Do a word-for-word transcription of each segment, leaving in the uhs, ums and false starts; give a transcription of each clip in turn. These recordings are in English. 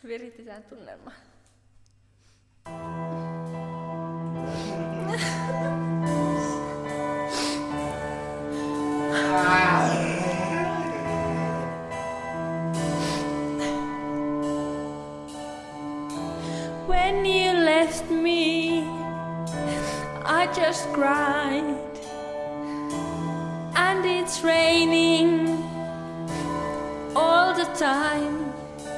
Viritetään tunnelma. When you left me, I just cried. And it's raining all the time.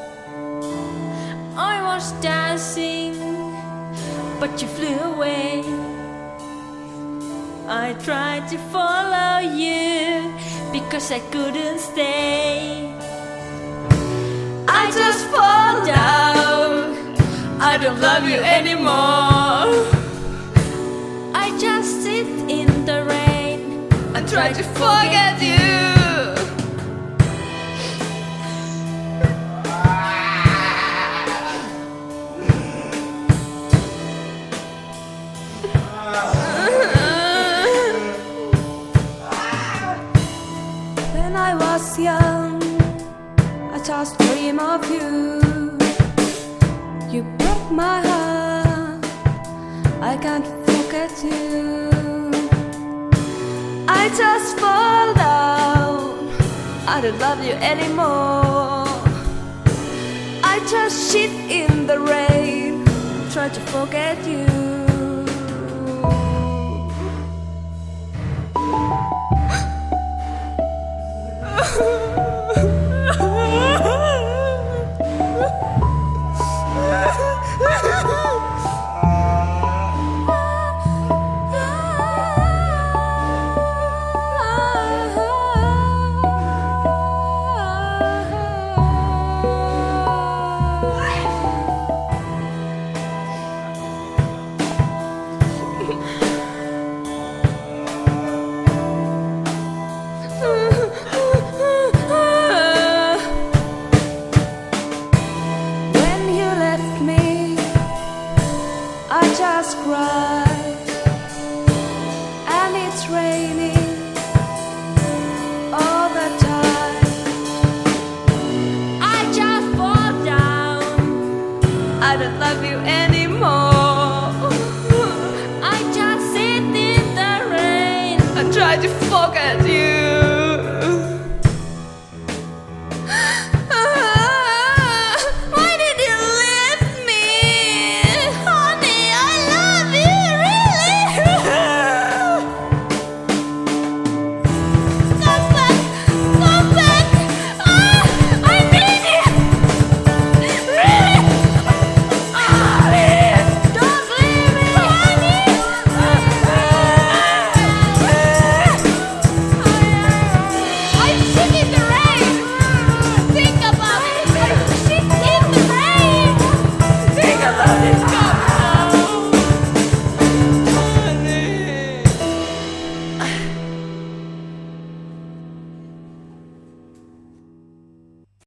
I was dancing, but you flew away. I tried to follow you because I couldn't stay. I just fall down. I don't love you anymore. I just sit in the rain and try to forget you. When I was young, I just dream of you. You broke my heart, I can't forget you. I just fall down, I don't love you anymore. I just sit in the rain, try to forget you.